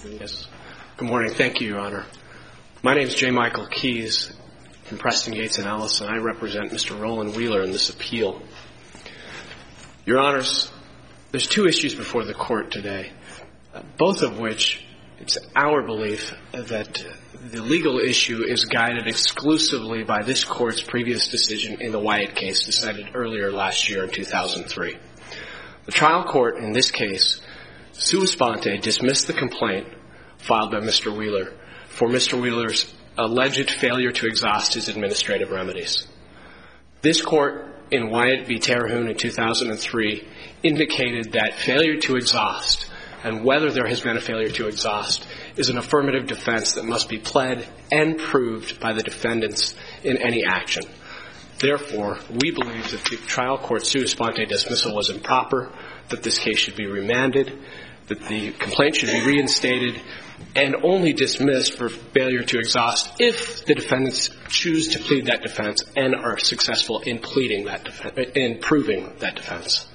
Yes. Good morning. Thank you, Your Honor. My name is J. Michael Keyes from Preston, Gates & Ellis, and I represent Mr. Roland Wheeler in this appeal. Your Honors, there's two issues before the Court today, both of which it's our belief that the legal issue is guided exclusively by this Court's previous decision in the Wyatt case decided earlier last year in 2003. The trial court in this case, sua sponte, dismissed the complaint filed by Mr. Wheeler for Mr. Wheeler's alleged failure to exhaust his administrative remedies. This Court in Wyatt v. Terhune in 2003 indicated that failure to exhaust, and whether there has been a failure to exhaust, is an affirmative defense that must be pled and proved by the defendants in any action. Therefore, we believe that the trial court's sua sponte dismissal was improper, that this case should be remanded, that the complaint should be reinstated, and only dismissed for failure to exhaust if the defendants choose to plead that defense and are successful in pleading that in proving that defense.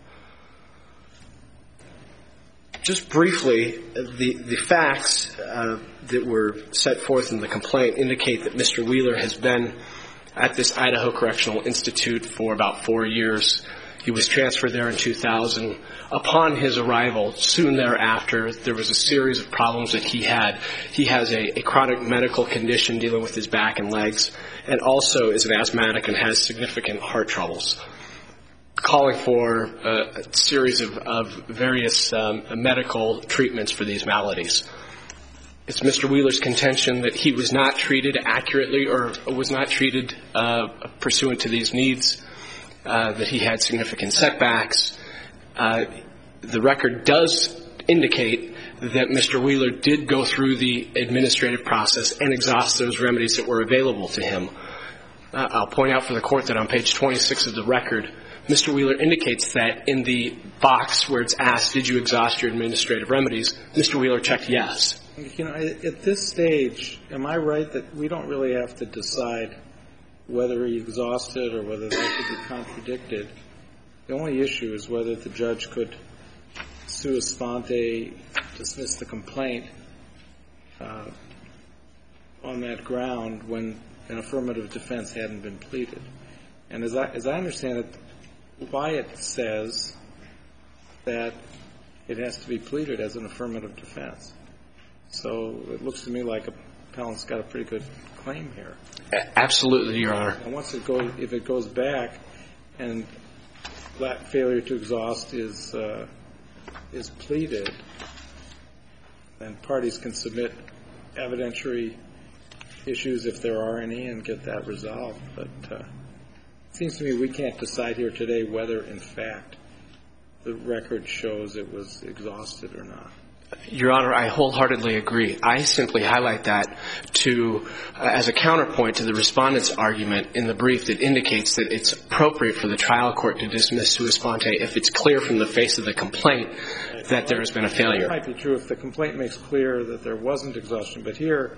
Just briefly, the facts that were set forth in the complaint indicate that Mr. Wheeler has been at this Idaho Correctional Institute for about 4 years. He was transferred there in 2000. Upon his arrival, soon thereafter, there was a series of problems that he had. He has a chronic medical condition dealing with his back and legs, and also is an asthmatic and has significant heart troubles, calling for a series of various medical treatments for these maladies. It's Mr. Wheeler's contention that he was not treated accurately or was not treated pursuant to these needs, that he had significant setbacks. The record does indicate that Mr. Wheeler did go through the administrative process and exhaust those remedies that were available to him. I'll point out for the Court that on page 26 of the record, Mr. Wheeler indicates that in the box where it's asked, did you exhaust your administrative remedies, Mr. Wheeler checked yes. You know, at this stage, am I right that we don't really have to decide whether he exhausted or whether that could be contradicted? The only issue is whether the judge could sua sponte dismiss the complaint on that ground when an affirmative defense hadn't been pleaded. And as I understand it, Wyatt says that it has to be pleaded as an affirmative defense. So it looks to me like appellant's got a pretty good claim here. Absolutely, Your Honor. And if it goes back and that failure to exhaust is pleaded, then parties can submit evidentiary issues if there are any and get that resolved. But it seems to me we can't decide here today whether, in fact, the record shows it was exhausted or not. Your Honor, I wholeheartedly agree. I simply highlight that as a counterpoint to the respondent's argument in the brief that indicates that it's appropriate for the trial court to dismiss sua sponte if it's clear from the face of the complaint that there has been a failure. That might be true if the complaint makes clear that there wasn't exhaustion. But here,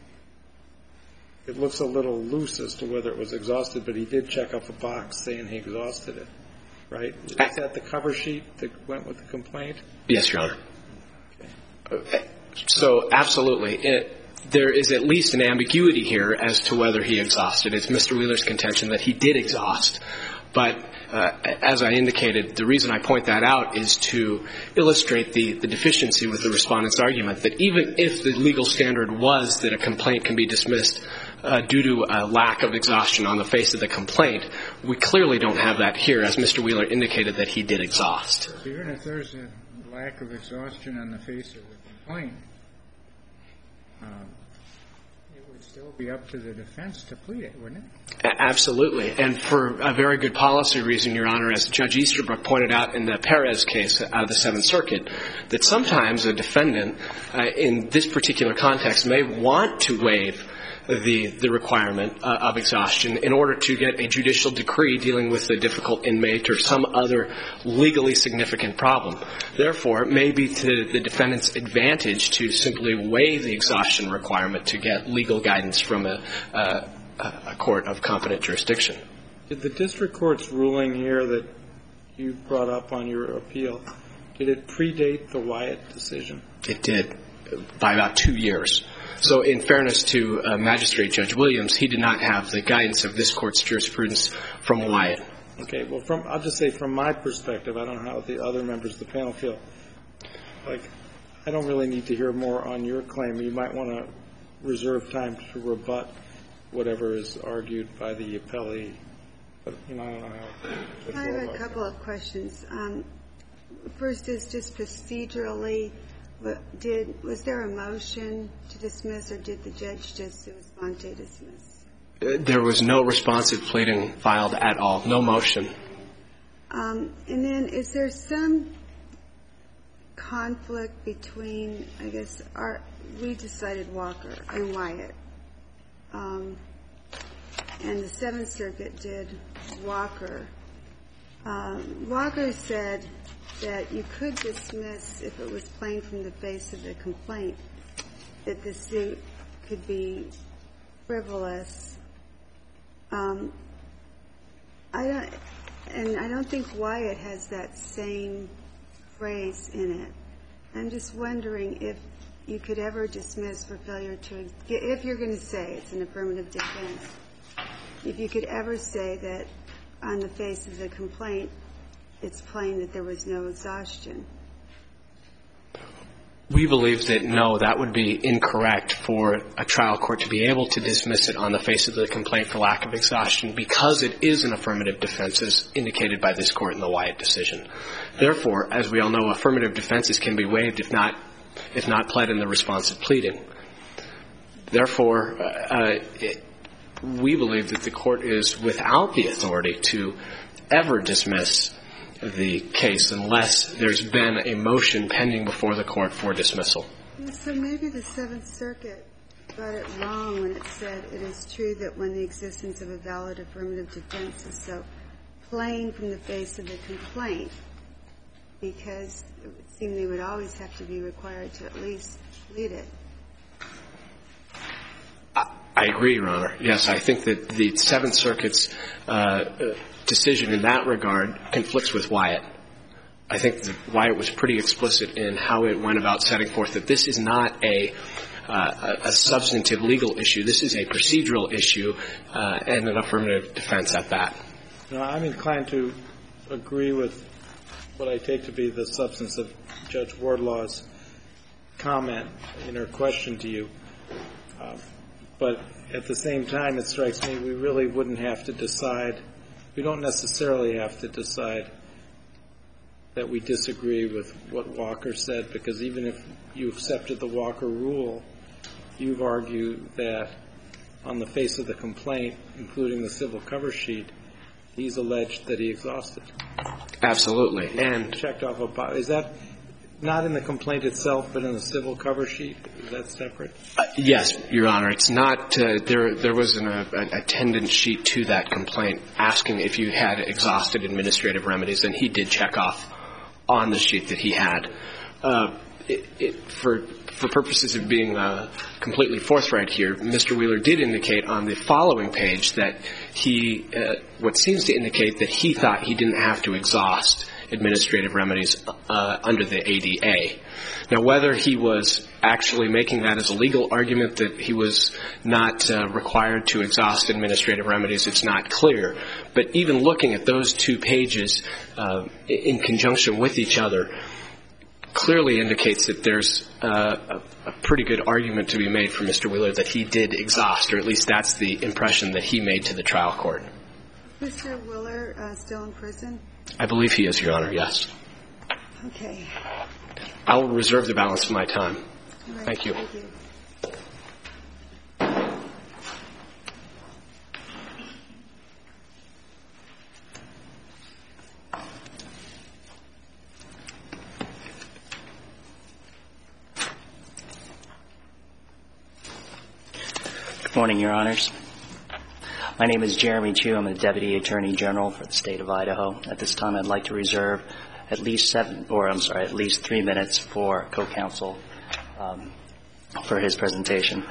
it looks a little loose as to whether it was exhausted, but he did check off a box saying he exhausted it, right? Is that the cover sheet that went with the complaint? Yes, Your Honor. So, absolutely. There is at least an ambiguity here as to whether he exhausted. It's Mr. Wheeler's contention that he did exhaust. But as I indicated, the reason I point that out is to illustrate the deficiency with the respondent's argument that even if the legal standard was that a complaint can be dismissed due to a lack of exhaustion on the face of the complaint, we clearly don't have that here, as Mr. Wheeler indicated that he did exhaust. So even if there's a lack of exhaustion on the face of the complaint, it would still be up to the defense to plead it, wouldn't it? Absolutely. And for a very good policy reason, Your Honor, as Judge Easterbrook pointed out in the Perez case out of the Seventh Circuit, that sometimes a defendant in this particular context may want to waive the requirement of exhaustion in order to get a judicial decree dealing with a difficult inmate or some other legally significant problem. Therefore, it may be to the defendant's advantage to simply waive the exhaustion requirement to get legal guidance from a court of competent jurisdiction. Did the district court's ruling here that you brought up on your appeal, did it predate the Wyatt decision? It did. by about 2 years. So in fairness to Magistrate Judge Williams, he did not have the guidance of this Court's jurisprudence from Wyatt. Okay. Well, I'll just say from my perspective, I don't know how the other members of the panel feel. Like, I don't really need to hear more on your claim. You might want to reserve time to rebut whatever is argued by the appellee. But, I don't know how. I have a couple of questions. First is just procedurally, was there a motion to dismiss, or did the judge just sua sponte dismiss? There was no responsive pleading filed at all, no motion. And then is there some conflict between, I guess, we decided Walker and Wyatt, and the Seventh Circuit did Walker. Walker said that you could dismiss if it was plain from the face of the complaint that the suit could be frivolous. I don't think Wyatt has that same phrase in it. I'm just wondering if you could ever dismiss for failure to, if you're going to say it's an affirmative defense, if you could ever say that on the face of the complaint it's plain that there was no exhaustion. We believe that, no, that would be incorrect for a trial court to be able to dismiss it on the face of the complaint for lack of exhaustion because it is an affirmative defense as indicated by this Court in the Wyatt decision. Therefore, as we all know, affirmative defenses can be waived if not pled in the responsive pleading. Therefore, we believe that the Court is without the authority to ever dismiss the case unless there's been a motion pending before the Court for dismissal. So maybe the Seventh Circuit got it wrong when it said it is true that when the existence of a valid affirmative defense is so plain from the face of the complaint, because it would seem they would always have to be required to at least plead it. I agree, Your Honor. Yes, I think that the Seventh Circuit's decision in that regard conflicts with Wyatt. I think that Wyatt was pretty explicit in how it went about setting forth that this is not a substantive legal issue. This is a procedural issue and an affirmative defense at that. No, I'm inclined to agree with what I take to be the substance of Judge Wardlaw's comment in her question to you. But at the same time, it strikes me we really wouldn't have to decide. We don't necessarily have to decide that we disagree with what Walker said, because even if you accepted the Walker rule, you've argued that on the face of the complaint, including the civil cover sheet, he's alleged that he exhausted. Absolutely. And checked off is that not in the complaint itself, but in the civil cover sheet? Is that separate? Yes, Your Honor. It's not. There was an attendance sheet to that complaint asking if you had exhausted administrative remedies, and he did check off on the sheet that he had. For purposes of being completely forthright here, Mr. Wheeler did indicate on the following page that what seems to indicate that he thought he didn't have to exhaust administrative remedies under the ADA. Now, whether he was actually making that as a legal argument that he was not required to exhaust administrative remedies, it's not clear. But even looking at those two pages in conjunction with each other clearly indicates that there's a pretty good argument to be made for Mr. Wheeler that he did exhaust, or at least that's the impression that he made to the trial court. Mr. Wheeler still in prison? I believe he is, Your Honor, yes. Okay. I will reserve the balance of my time. All right. Thank you. Thank you. Good morning, Your Honors. My name is Jeremy Chu. I'm the Deputy Attorney General for the State of Idaho. At this time, I'd like to reserve at least 3 minutes for co-counsel for his presentation.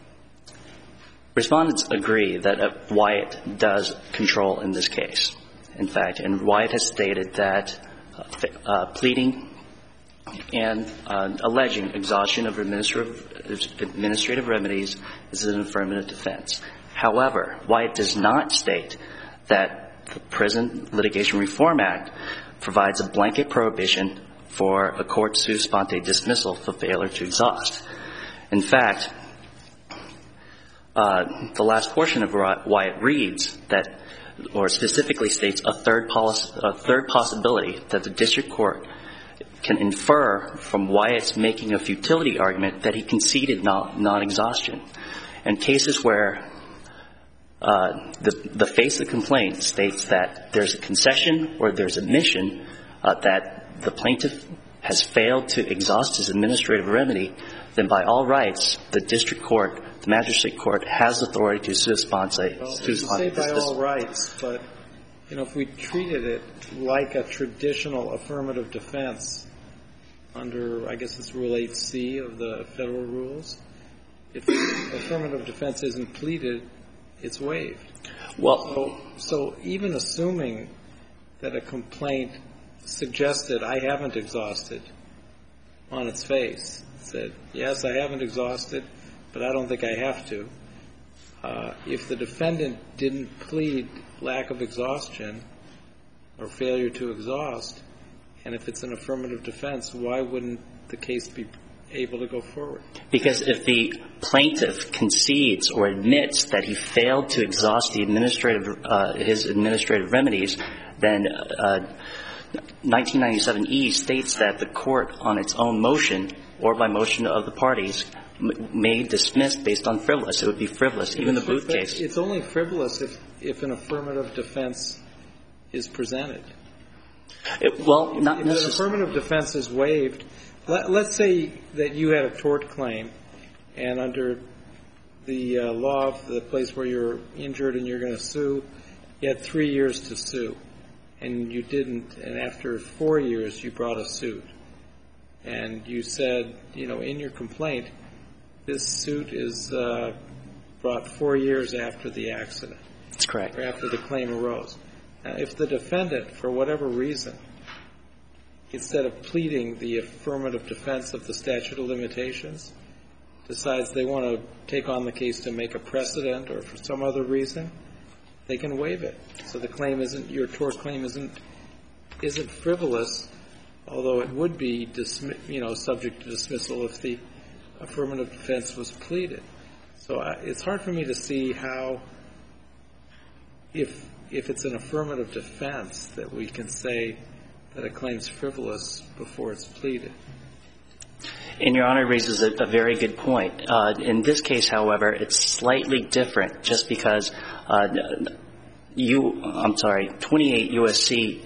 Respondents agree that Wyatt does control in this case. in fact, and Wyatt has stated that pleading and alleging exhaustion of administrative remedies is an affirmative defense. However, Wyatt does not state that the Prison Litigation Reform Act provides a blanket prohibition for a court sua sponte dismissal for failure to exhaust. In fact, the last portion of Wyatt reads that, or specifically states, a third possibility that the district court can infer from Wyatt's making a futility argument that he conceded non-exhaustion. In cases where the face of the complaint states that there's a concession or there's admission that the plaintiff has failed to exhaust his administrative remedy, then by all rights, the district court, the magistrate court, has authority to sua sponte. Well, you say by all rights, but, if we treated it like a traditional affirmative defense under, I guess it's Rule 8C of the federal rules, if affirmative defense isn't pleaded, it's waived. Well, so even assuming that a complaint suggested I haven't exhausted on its face, said, yes, I haven't exhausted, but I don't think I have to. If the defendant didn't plead lack of exhaustion or failure to exhaust, and if it's an affirmative defense, why wouldn't the case be able to go forward? Because if the plaintiff concedes or admits that he failed to exhaust the his administrative remedies, then 1997E states that the court, on its own motion or by motion of the parties, may dismiss based on frivolous. It would be frivolous, even the Booth case. It's only frivolous if an affirmative defense is presented. Well, not if necessarily. If an affirmative defense is waived, let's say that you had a tort claim, and under the law of the place where you're injured and you're going to sue, you had 3 years to sue, and you didn't, and after 4 years you brought a suit. And you said, in your complaint, this suit is brought 4 years after the accident. That's correct. Or after the claim arose. Now, if the defendant, for whatever reason, instead of pleading the affirmative defense of the statute of limitations, decides they want to take on the case to make a precedent or for some other reason, they can waive it. So the claim isn't, your tort claim isn't frivolous, although it would be subject to dismissal if the affirmative defense was pleaded. So it's hard for me to see how, if it's an affirmative defense, that we can say that a claim's frivolous before it's pleaded. And Your Honor raises a very good point. In this case, however, it's slightly different just because 28 U.S.C.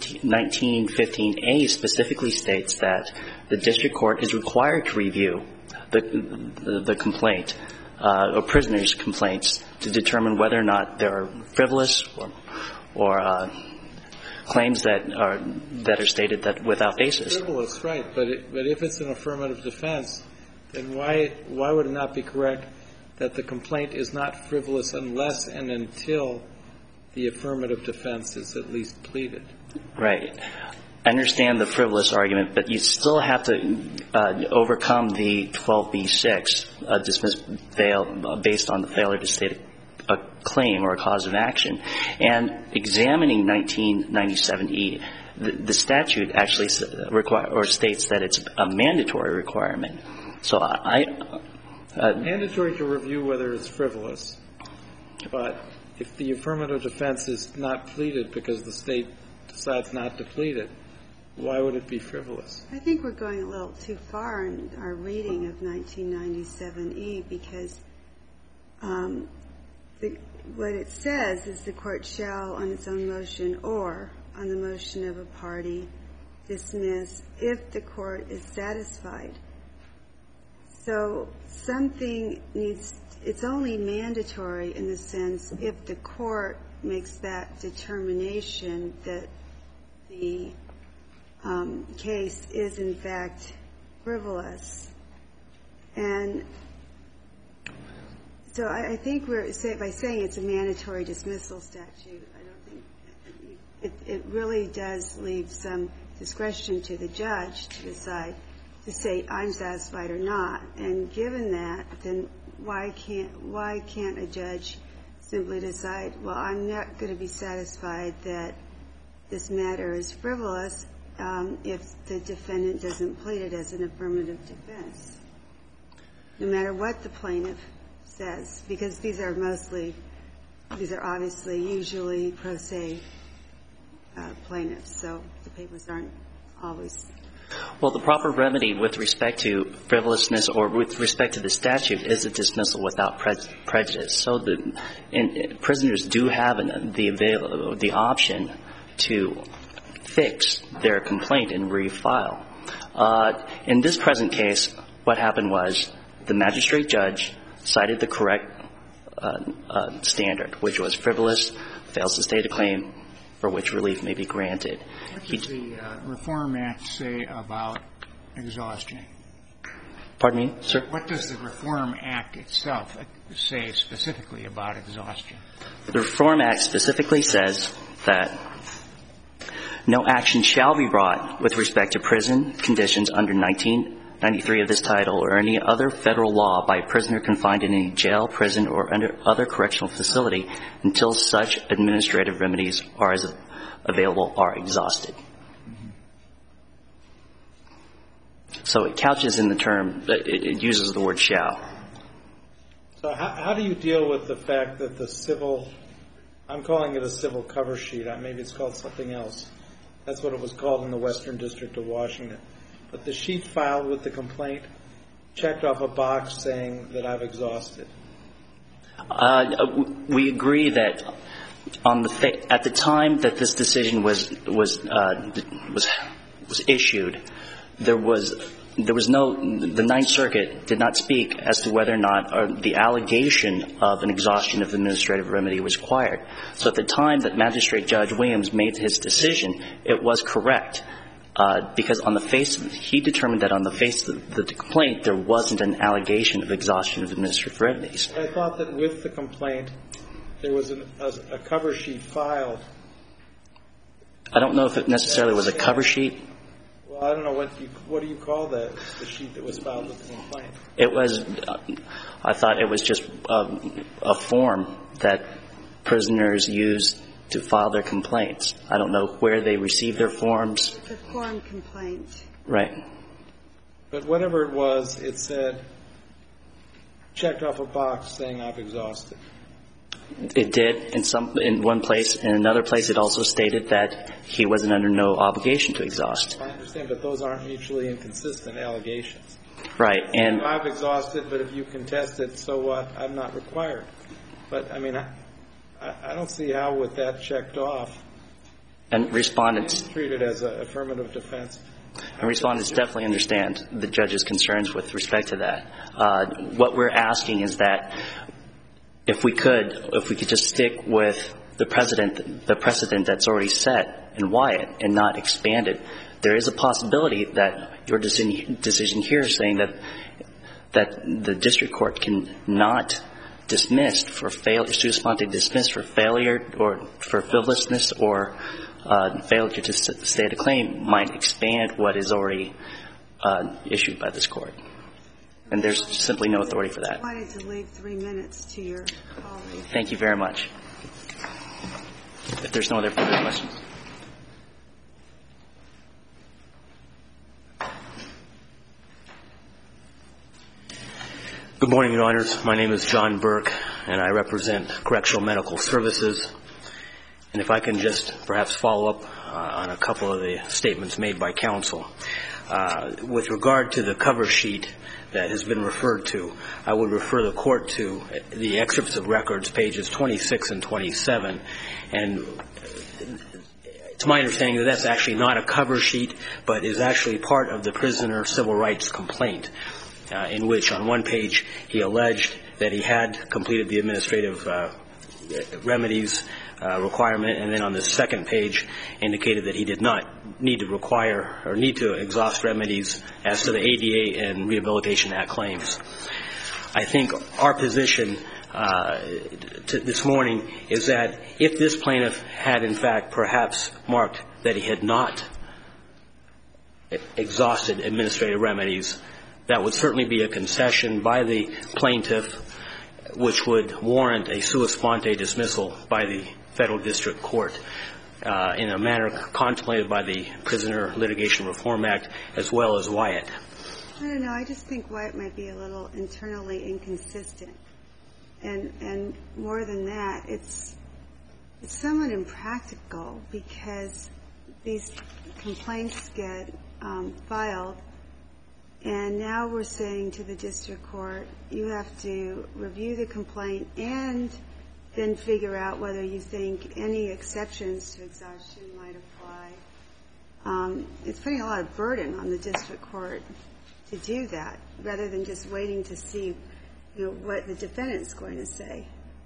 1915A specifically states that the district court is required to review the complaint or prisoner's complaints to determine whether or not there are frivolous or claims that are stated that without basis. Frivolous, right? But if it's an affirmative defense, then why would it not be correct that the complaint is not frivolous unless and until the affirmative defense is at least pleaded? Right. I understand the frivolous argument, but you still have to overcome the 12b-6 dismiss bail based on the failure to state a claim or a cause of action. And examining 1997E, the statute actually states that it's a mandatory requirement. So mandatory to review whether it's frivolous, but if the affirmative defense is not pleaded because the state decides not to plead it, why would it be frivolous? I think we're going a little too far in our reading of 1997E because what it says is the court shall, on its own motion or on the motion of a party, dismiss if the court is satisfied. So something it's only mandatory in the sense if the court makes that determination that the case is in fact frivolous. And so I think by saying it's a mandatory dismissal statute, I don't think it really does leave some discretion to the judge to decide to say I'm satisfied or not. And given that, then why can't a judge simply decide, well, I'm not going to be satisfied that this matter is frivolous if the defendant doesn't plead it as an affirmative defense, no matter what the plaintiff says, because these are obviously usually pro se plaintiffs, so the papers aren't always. Well, the proper remedy with respect to frivolousness or with respect to the statute is a dismissal without prejudice. So prisoners do have the option to fix their complaint and refile. In this present case, what happened was the magistrate judge cited the correct standard, which was frivolous, fails to state a claim for which relief may be granted. What does the Reform Act say about exhaustion? Pardon me, sir? What does the Reform Act itself say specifically about exhaustion? The Reform Act specifically says that no action shall be brought with respect to prison conditions under 1993 of this title or any other federal law by a prisoner confined in any jail, prison, or under other correctional facility until such administrative remedies are as available are exhausted. So it couches in the term, it uses the word shall. So how do you deal with the fact that the civil, I'm calling it a civil cover sheet, maybe it's called something else. That's what it was called in the Western District of Washington. But the sheet filed with the complaint checked off a box saying that I've exhausted. We agree that at the time that this decision was issued, there was no, the Ninth Circuit did not speak as to whether or not the allegation of an exhaustion of administrative remedy was required. So at the time that Magistrate Judge Williams made his decision, it was correct. Because on the face, he determined that on the face of the complaint, there wasn't an allegation of exhaustion of administrative remedies. I thought that with the complaint, there was a cover sheet filed. I don't know if it necessarily was a cover sheet. Well, I don't know what do you call the sheet that was filed with the complaint? It was, I thought it was just a form that prisoners used to file their complaints. I don't know where they received their forms. It's a form complaint. Right. But whatever it was, it said, checked off a box saying I've exhausted. It did in one place. In another place, it also stated that he wasn't under no obligation to exhaust. I understand, but those aren't mutually inconsistent allegations. Right. And I've exhausted, but if you contest it, so what? I'm not required. But, I mean, I don't see how with that checked off. And respondents treated as an affirmative defense. And respondents definitely understand the judge's concerns with respect to that. What we're asking is that if we could just stick with the precedent that's already set in Wyatt and not expand it, there is a possibility that your decision here is saying that the district court can not dismissed for failure, sua sponte dismissed for failure or for frivolousness or failure to state a claim might expand what is already issued by this court. And there's simply no authority for that. I wanted to leave 3 minutes to your colleague. Thank you very much. If there's no other further questions. Good morning, Your Honors. My name is John Burke, and I represent Correctional Medical Services. And if I can just perhaps follow up on a couple of the statements made by counsel. With regard to the cover sheet that has been referred to, I would refer the court to the excerpts of records, pages 26 and 27. And it's my understanding that that's actually not a cover sheet, but is actually part of the prisoner civil rights complaint, in which on one page he alleged that he had completed the administrative remedies requirement, and then on the second page indicated that he did not need to require or need to exhaust remedies as to the ADA and Rehabilitation Act claims. I think our position this morning is that if this plaintiff had, in fact, perhaps marked that he had not exhausted administrative remedies, that would certainly be a concession by the plaintiff, which would warrant a sua sponte dismissal by the Federal District Court in a manner contemplated by the Prisoner Litigation Reform Act as well as Wyatt. I don't know. I just think Wyatt might be a little internally inconsistent. And more than that, it's somewhat impractical because these complaints get filed, and now we're saying to the district court, you have to review the complaint and then figure out whether you think any exceptions to exhaustion might apply. It's putting a lot of burden on the district court to do that, rather than just waiting to see, what the defendant's going to say.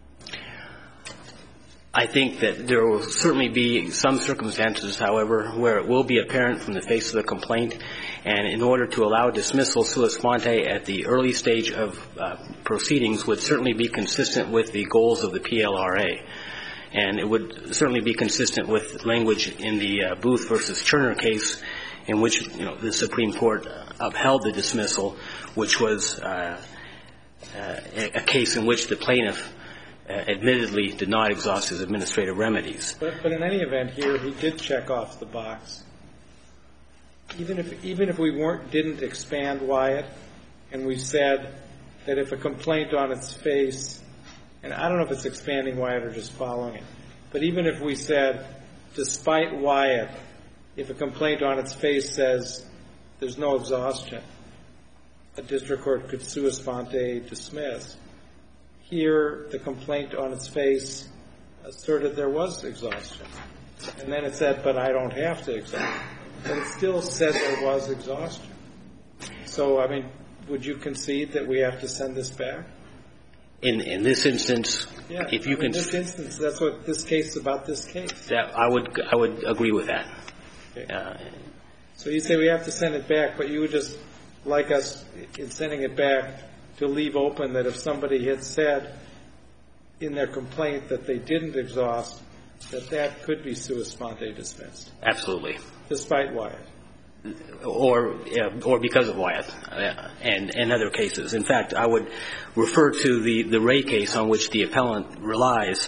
I think that there will certainly be some circumstances, however, where it will be apparent from the face of the complaint, and in order to allow dismissal sua sponte at the early stage of proceedings would certainly be consistent with the goals of the PLRA. And it would certainly be consistent with language in the Booth versus Turner case, in which the Supreme Court upheld the dismissal, which was a case in which the plaintiff admittedly did not exhaust his administrative remedies. But in any event, here he did check off the box. Even if we didn't expand Wyatt, and we said that if a complaint on its face, and I don't know if it's expanding Wyatt or just following it, but even if we said, despite Wyatt, if a complaint on its face says there's no exhaustion, a district court could sua sponte dismiss. Here, the complaint on its face asserted there was exhaustion. And then it said, but I don't have to exhaust. But it still said there was exhaustion. So, I mean, would you concede that we have to send this back? In this instance, yeah, if you can... In this instance, that's what this case is about, this case. That I would agree with that. Okay. So you say we have to send it back, but you would just like us, in sending it back, to leave open that if somebody had said in their complaint that they didn't exhaust, that could be sua sponte dismissed. Absolutely. Despite Wyatt. Or because of Wyatt and other cases. In fact, I would refer to the Ray case on which the appellant relies.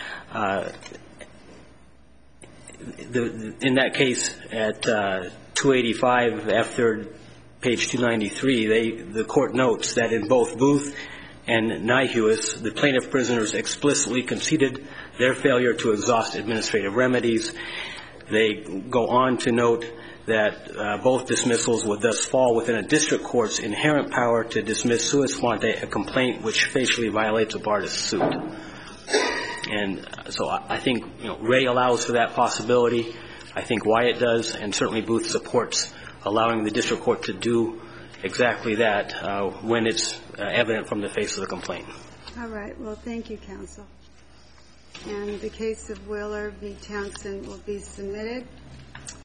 In that case, at 285 F. 3rd, page 293, the court notes that in both Booth and Nyhuis, the plaintiff prisoners explicitly conceded their failure to exhaust administrative remedies. They go on to note that both dismissals would thus fall within a district court's inherent power to dismiss sua sponte, a complaint which facially violates a Bardis suit. And so I think Ray allows for that possibility. I think Wyatt does, and certainly Booth supports allowing the district court to do exactly that when it's evident from the face of the complaint. All right. Well, thank you, counsel. And the case of Wheeler v. Townsend will be submitted.